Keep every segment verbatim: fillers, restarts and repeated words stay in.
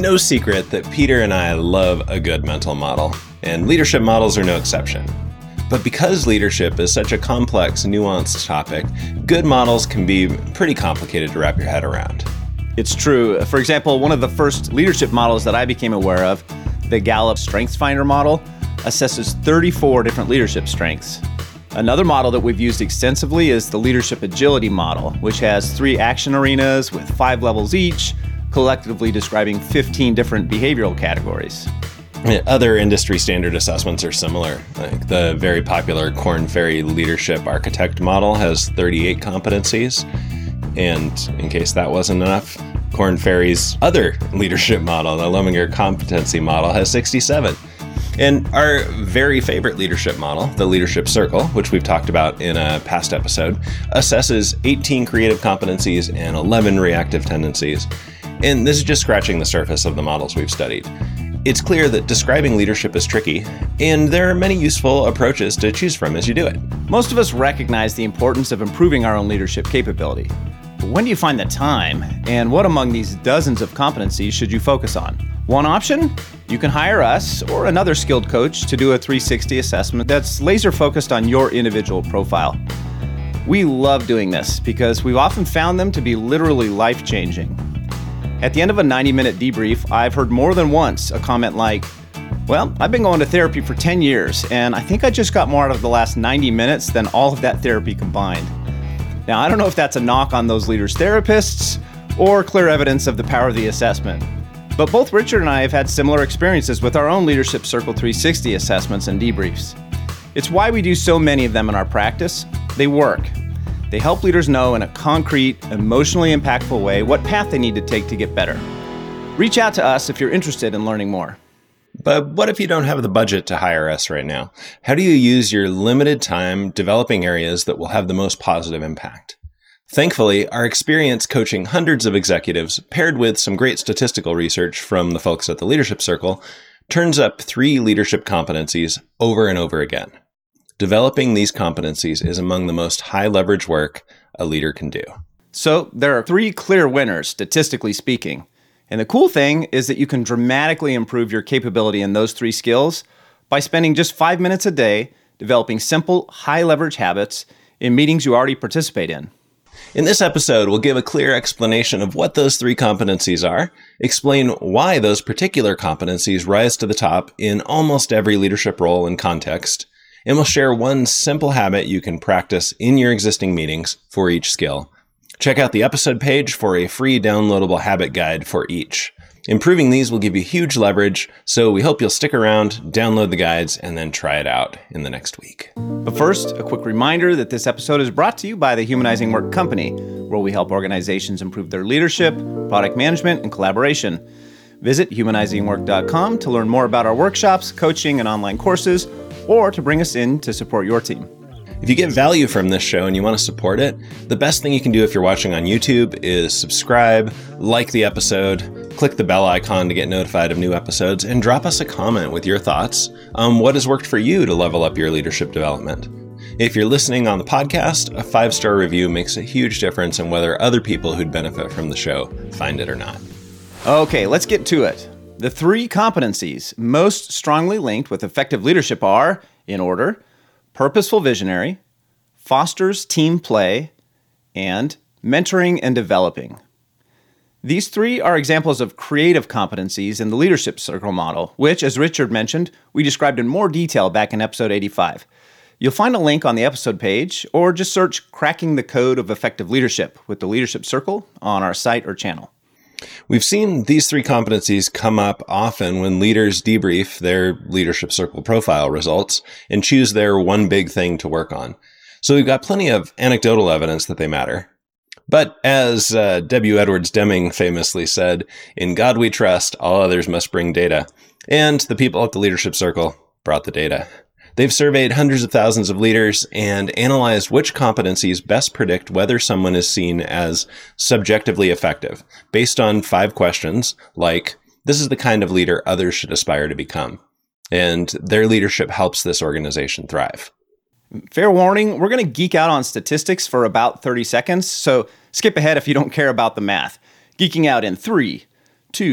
no secret that Peter and I love a good mental model, and leadership models are no exception. But because leadership is such a complex, nuanced topic, good models can be pretty complicated to wrap your head around. It's true. For example, one of the first leadership models that I became aware of, the Gallup StrengthsFinder model, assesses thirty-four different leadership strengths. Another model that we've used extensively is the Leadership Agility model, which has three action arenas with five levels each, collectively describing fifteen different behavioral categories. Other industry standard assessments are similar. Like the very popular Korn Ferry Leadership Architect model has thirty-eight competencies. And in case that wasn't enough, Korn Ferry's other leadership model, the Lominger Competency Model, has sixty-seven. And our very favorite leadership model, the Leadership Circle, which we've talked about in a past episode, assesses eighteen creative competencies and eleven reactive tendencies. And this is just scratching the surface of the models we've studied. It's clear that describing leadership is tricky, and there are many useful approaches to choose from as you do it. Most of us recognize the importance of improving our own leadership capability. But when do you find the time? And what among these dozens of competencies should you focus on? One option? You can hire us or another skilled coach to do a three sixty assessment that's laser focused on your individual profile. We love doing this because we've often found them to be literally life-changing. At the end of a ninety minute debrief, I've heard more than once a comment like, well, I've been going to therapy for ten years, and I think I just got more out of the last ninety minutes than all of that therapy combined. Now, I don't know if that's a knock on those leaders' therapists or clear evidence of the power of the assessment. But both Richard and I have had similar experiences with our own Leadership Circle three sixty assessments and debriefs. It's why we do so many of them in our practice. They work. They help leaders know in a concrete, emotionally impactful way what path they need to take to get better. Reach out to us if you're interested in learning more. But what if you don't have the budget to hire us right now? How do you use your limited time developing areas that will have the most positive impact? Thankfully, our experience coaching hundreds of executives, paired with some great statistical research from the folks at the Leadership Circle, turns up three leadership competencies over and over again. Developing these competencies is among the most high-leverage work a leader can do. So there are three clear winners, statistically speaking. And the cool thing is that you can dramatically improve your capability in those three skills by spending just five minutes a day developing simple, high-leverage habits in meetings you already participate in. In this episode, we'll give a clear explanation of what those three competencies are, explain why those particular competencies rise to the top in almost every leadership role and context, and we'll share one simple habit you can practice in your existing meetings for each skill. Check out the episode page for a free downloadable habit guide for each. Improving these will give you huge leverage, so we hope you'll stick around, download the guides, and then try it out in the next week. But first, a quick reminder that this episode is brought to you by the Humanizing Work Company, where we help organizations improve their leadership, product management, and collaboration. Visit humanizing work dot com to learn more about our workshops, coaching, and online courses, or to bring us in to support your team. If you get value from this show and you want to support it, the best thing you can do if you're watching on YouTube is subscribe, like the episode, click the bell icon to get notified of new episodes, and drop us a comment with your thoughts on what has worked for you to level up your leadership development. If you're listening on the podcast, a five-star review makes a huge difference in whether other people who'd benefit from the show find it or not. Okay, let's get to it. The three competencies most strongly linked with effective leadership are, in order, purposeful visionary, fosters team play, and mentoring and developing. These three are examples of creative competencies in the Leadership Circle model, which, as Richard mentioned, we described in more detail back in episode eighty-five. You'll find a link on the episode page, or just search Cracking the Code of Effective Leadership with the Leadership Circle on our site or channel. We've seen these three competencies come up often when leaders debrief their Leadership Circle profile results and choose their one big thing to work on. So we've got plenty of anecdotal evidence that they matter. But as uh, W. Edwards Deming famously said, "In God we trust, all others must bring data." And the people at the Leadership Circle brought the data. They've surveyed hundreds of thousands of leaders and analyzed which competencies best predict whether someone is seen as subjectively effective, based on five questions like, this is the kind of leader others should aspire to become. And their leadership helps this organization thrive. Fair warning, we're going to geek out on statistics for about thirty seconds, so skip ahead if you don't care about the math. Geeking out in three, two,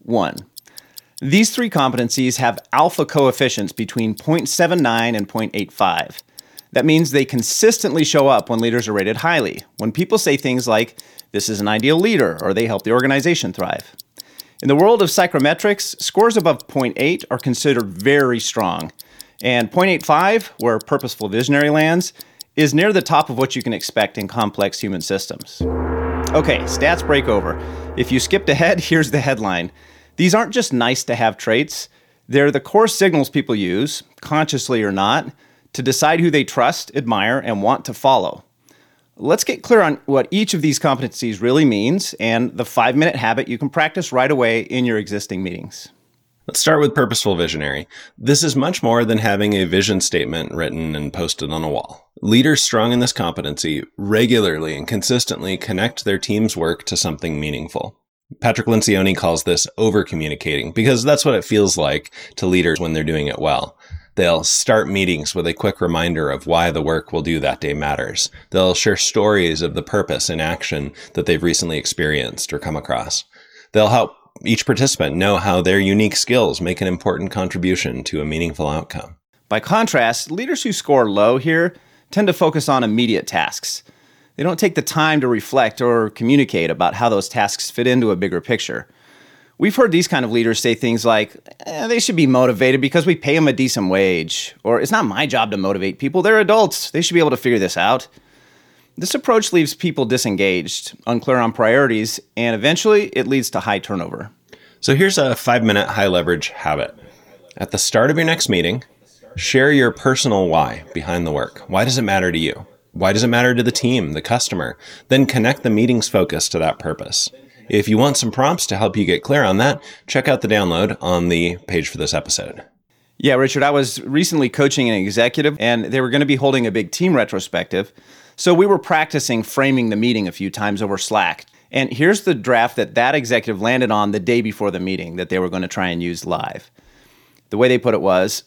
One, these three competencies have alpha coefficients between zero point seven nine and zero point eight five. That means they consistently show up when leaders are rated highly, when people say things like, this is an ideal leader, or they help the organization thrive. In the world of psychrometrics, scores above zero point eight are considered very strong, and zero point eight five, where purposeful visionary lands, is near the top of what you can expect in complex human systems. Okay, stats break over. If you skipped ahead, here's the headline. These aren't just nice-to-have traits. They're the core signals people use, consciously or not, to decide who they trust, admire, and want to follow. Let's get clear on what each of these competencies really means and the five-minute habit you can practice right away in your existing meetings. Let's start with purposeful visionary. This is much more than having a vision statement written and posted on a wall. Leaders strong in this competency regularly and consistently connect their team's work to something meaningful. Patrick Lencioni calls this over-communicating because that's what it feels like to leaders when they're doing it well. They'll start meetings with a quick reminder of why the work we'll do that day matters. They'll share stories of the purpose and action that they've recently experienced or come across. They'll help each participant know how their unique skills make an important contribution to a meaningful outcome. By contrast, leaders who score low here tend to focus on immediate tasks. They don't take the time to reflect or communicate about how those tasks fit into a bigger picture. We've heard these kind of leaders say things like, eh, they should be motivated because we pay them a decent wage, or it's not my job to motivate people, they're adults, they should be able to figure this out. This approach leaves people disengaged, unclear on priorities, and eventually it leads to high turnover. So here's a five-minute high-leverage habit. At the start of your next meeting, share your personal why behind the work. Why does it matter to you? Why does it matter to the team, the customer? Then connect the meeting's focus to that purpose. If you want some prompts to help you get clear on that, check out the download on the page for this episode. Yeah, Richard, I was recently coaching an executive, and they were going to be holding a big team retrospective. So we were practicing framing the meeting a few times over Slack. And here's the draft that that executive landed on the day before the meeting that they were going to try and use live. The way they put it was,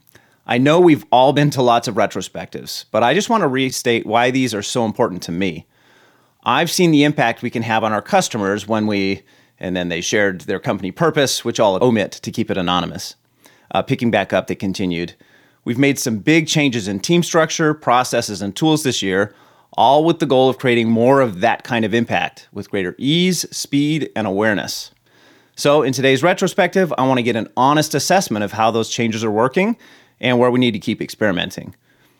I know we've all been to lots of retrospectives, but I just want to restate why these are so important to me. I've seen the impact we can have on our customers when we, and then they shared their company purpose, which I'll omit to keep it anonymous. Uh, picking back up, they continued, we've made some big changes in team structure, processes, and tools this year, all with the goal of creating more of that kind of impact with greater ease, speed, and awareness. So in today's retrospective, I want to get an honest assessment of how those changes are working and where we need to keep experimenting.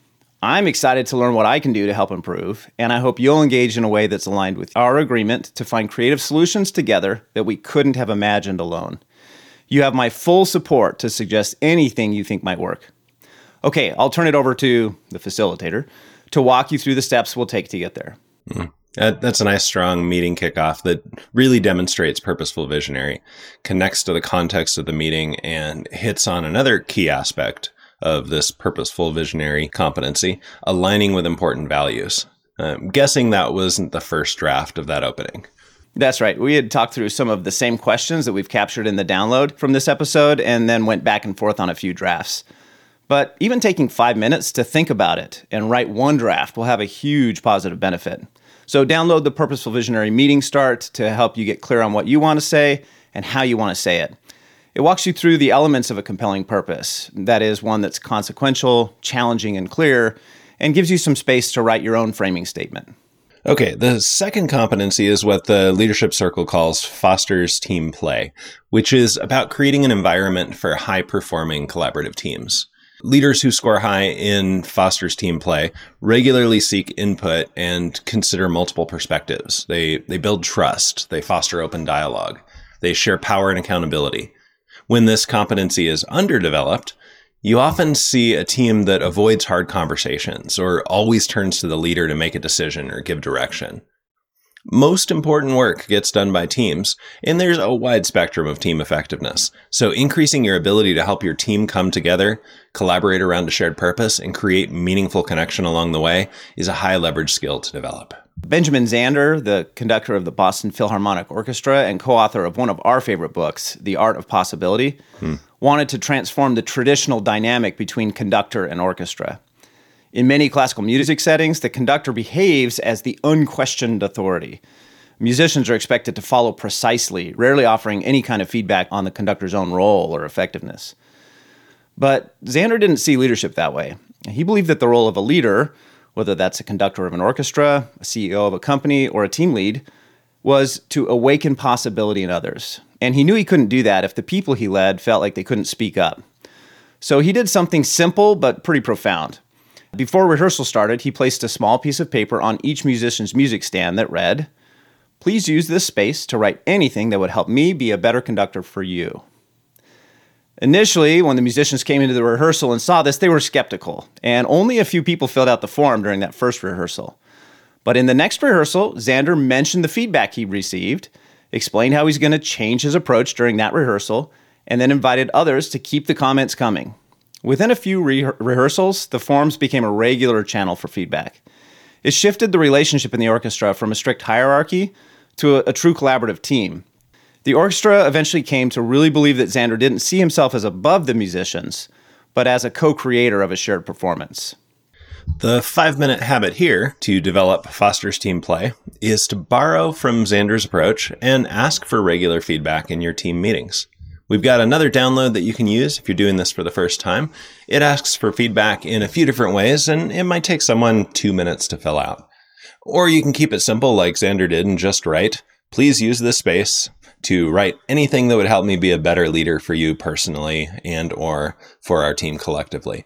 I'm excited to learn what I can do to help improve, and I hope you'll engage in a way that's aligned with our agreement to find creative solutions together that we couldn't have imagined alone. You have my full support to suggest anything you think might work. Okay, I'll turn it over to the facilitator to walk you through the steps we'll take to get there. Mm. That, that's a nice, strong meeting kickoff that really demonstrates purposeful visionary, connects to the context of the meeting, and hits on another key aspect of this purposeful visionary competency, aligning with important values. I'm guessing that wasn't the first draft of that opening. That's right. We had talked through some of the same questions that we've captured in the download from this episode and then went back and forth on a few drafts. But even taking five minutes to think about it and write one draft will have a huge positive benefit. So download the Purposeful Visionary Meeting Start to help you get clear on what you want to say and how you want to say it. It walks you through the elements of a compelling purpose. That is, one that's consequential, challenging, and clear, and gives you some space to write your own framing statement. Okay, the second competency is what the Leadership Circle calls fosters team play, which is about creating an environment for high-performing collaborative teams. Leaders who score high in fosters team play regularly seek input and consider multiple perspectives. They they build trust. They foster open dialogue. They share power and accountability. When this competency is underdeveloped, you often see a team that avoids hard conversations or always turns to the leader to make a decision or give direction. Most important work gets done by teams, and there's a wide spectrum of team effectiveness. So increasing your ability to help your team come together, collaborate around a shared purpose, and create meaningful connection along the way is a high leverage skill to develop. Benjamin Zander, the conductor of the Boston Philharmonic Orchestra and co-author of one of our favorite books, The Art of Possibility, hmm. wanted to transform the traditional dynamic between conductor and orchestra. In many classical music settings, the conductor behaves as the unquestioned authority. Musicians are expected to follow precisely, rarely offering any kind of feedback on the conductor's own role or effectiveness. But Xander didn't see leadership that way. He believed that the role of a leader, whether that's a conductor of an orchestra, a C E O of a company, or a team lead, was to awaken possibility in others. And he knew he couldn't do that if the people he led felt like they couldn't speak up. So he did something simple but pretty profound. Before rehearsal started, he placed a small piece of paper on each musician's music stand that read, "Please use this space to write anything that would help me be a better conductor for you." Initially, when the musicians came into the rehearsal and saw this, they were skeptical, and only a few people filled out the form during that first rehearsal. But in the next rehearsal, Xander mentioned the feedback he received, explained how he's going to change his approach during that rehearsal, and then invited others to keep the comments coming. Within a few re- rehearsals, the forms became a regular channel for feedback. It shifted the relationship in the orchestra from a strict hierarchy to a, a true collaborative team. The orchestra eventually came to really believe that Xander didn't see himself as above the musicians, but as a co-creator of a shared performance. The five-minute habit here to develop fosters team play is to borrow from Xander's approach and ask for regular feedback in your team meetings. We've got another download that you can use if you're doing this for the first time. It asks for feedback in a few different ways, and it might take someone two minutes to fill out. Or you can keep it simple like Xander did and just write, "Please use this space to write anything that would help me be a better leader for you personally and or for our team collectively."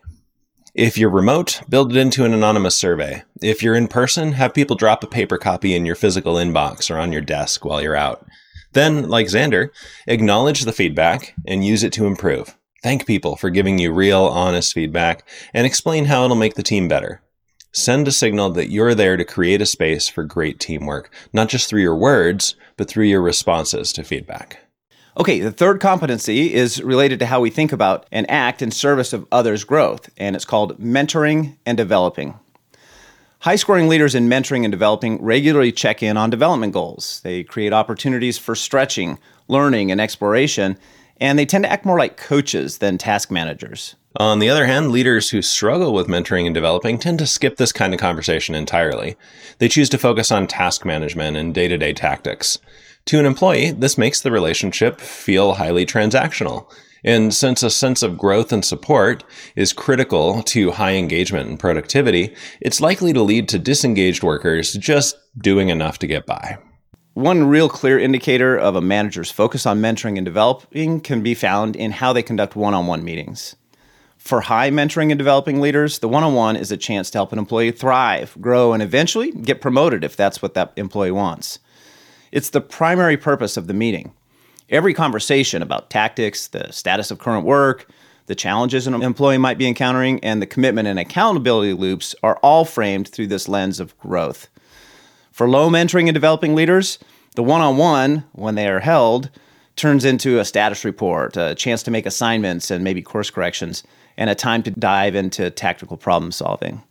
If you're remote, build it into an anonymous survey. If you're in person, have people drop a paper copy in your physical inbox or on your desk while you're out. Then, like Xander, acknowledge the feedback and use it to improve. Thank people for giving you real, honest feedback and explain how it'll make the team better. Send a signal that you're there to create a space for great teamwork, not just through your words, but through your responses to feedback. Okay, the third competency is related to how we think about and act in service of others' growth, and it's called mentoring and developing. High-scoring leaders in mentoring and developing regularly check in on development goals. They create opportunities for stretching, learning, and exploration, and they tend to act more like coaches than task managers. On the other hand, leaders who struggle with mentoring and developing tend to skip this kind of conversation entirely. They choose to focus on task management and day-to-day tactics. To an employee, this makes the relationship feel highly transactional. And since a sense of growth and support is critical to high engagement and productivity, it's likely to lead to disengaged workers just doing enough to get by. One real clear indicator of a manager's focus on mentoring and developing can be found in how they conduct one-on-one meetings. For high mentoring and developing leaders, the one-on-one is a chance to help an employee thrive, grow, and eventually get promoted if that's what that employee wants. It's the primary purpose of the meeting. Every conversation about tactics, the status of current work, the challenges an employee might be encountering, and the commitment and accountability loops are all framed through this lens of growth. For low mentoring and developing leaders, the one-on-one, when they are held, turns into a status report, a chance to make assignments and maybe course corrections, and a time to dive into tactical problem solving.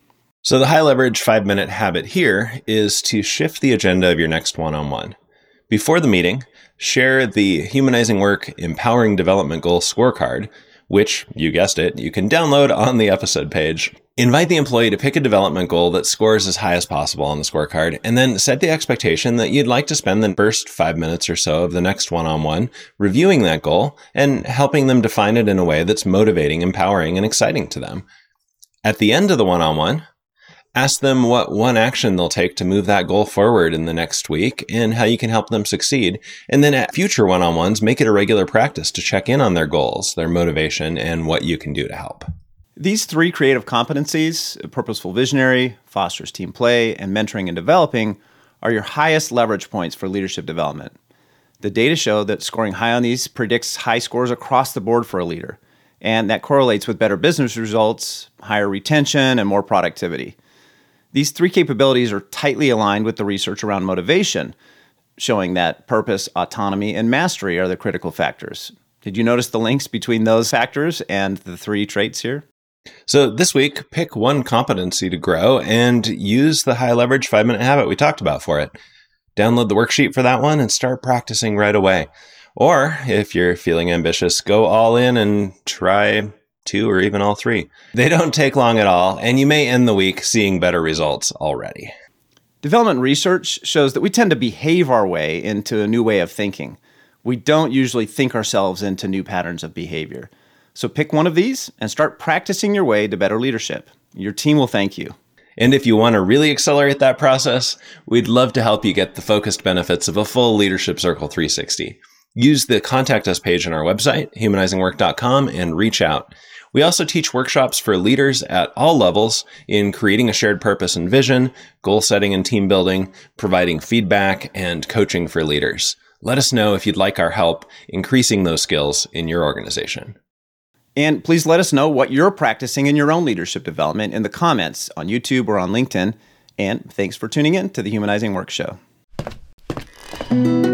So the high leverage five-minute habit here is to shift the agenda of your next one-on-one. Before the meeting, share the Humanizing Work Empowering Development Goal scorecard, which, you guessed it, you can download on the episode page. Invite the employee to pick a development goal that scores as high as possible on the scorecard, and then set the expectation that you'd like to spend the first five minutes or so of the next one-on-one reviewing that goal and helping them define it in a way that's motivating, empowering, and exciting to them. At the end of the one-on-one, ask them what one action they'll take to move that goal forward in the next week and how you can help them succeed. And then at future one-on-ones, make it a regular practice to check in on their goals, their motivation, and what you can do to help. These three creative competencies, purposeful visionary, fosters team play, and mentoring and developing, are your highest leverage points for leadership development. The data show that scoring high on these predicts high scores across the board for a leader, and that correlates with better business results, higher retention, and more productivity. These three capabilities are tightly aligned with the research around motivation, showing that purpose, autonomy, and mastery are the critical factors. Did you notice the links between those factors and the three traits here? So this week, pick one competency to grow and use the high leverage five-minute habit we talked about for it. Download the worksheet for that one and start practicing right away. Or if you're feeling ambitious, go all in and try two or even all three. They don't take long at all, and you may end the week seeing better results already. Development research shows that we tend to behave our way into a new way of thinking. We don't usually think ourselves into new patterns of behavior. So pick one of these and start practicing your way to better leadership. Your team will thank you. And if you want to really accelerate that process, we'd love to help you get the focused benefits of a full Leadership Circle three sixty. Use the Contact Us page on our website, humanizing work dot com, and reach out. We also teach workshops for leaders at all levels in creating a shared purpose and vision, goal setting and team building, providing feedback, and coaching for leaders. Let us know if you'd like our help increasing those skills in your organization. And please let us know what you're practicing in your own leadership development in the comments on YouTube or on LinkedIn. And thanks for tuning in to the Humanizing Work Show.